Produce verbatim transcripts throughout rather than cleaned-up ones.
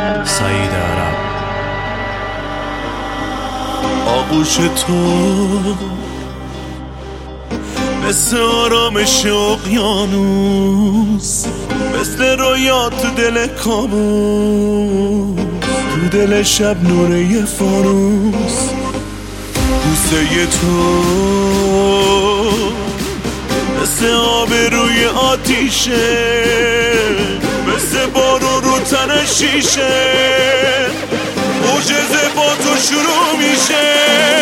سعید عرب. آغوش تو مثل آرامش اقیانوس، مثل رویا تو دل کابوس، تو دل شب نوره یه فانوس. بوسه تو مثل آب روی آتیشه، مثل بارون رو تن شیشه، معجزه با تو شروع میشه.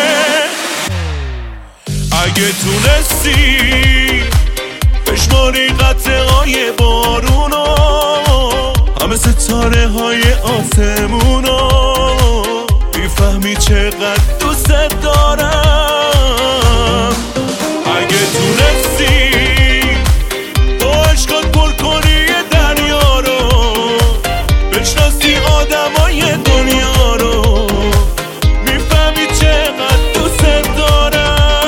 اگه تونستی بشماری قطره های بارونو، همه ستاره های آسمونو، میفهمی چقدر دوست دارم. اگه تونستی با عشقات پر کنی دریا رو، بشناسی آدمای دنیا رو، میفهمی چقدر دوست دارم.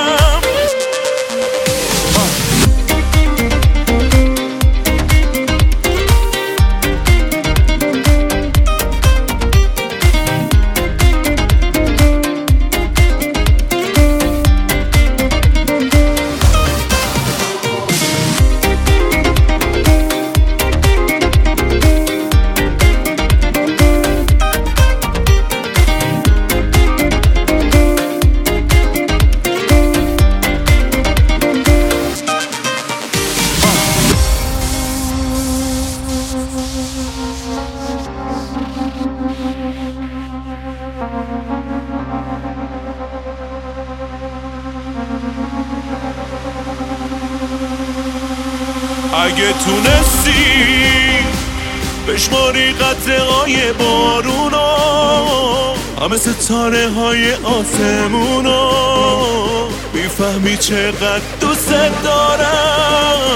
اگه تونستی بشماری قطره های بارونو، همه ستاره های آسمونو، میفهمی چقدر دوست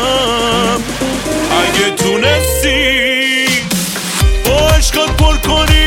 دارم. اگه تونستی با عشقات پر کنی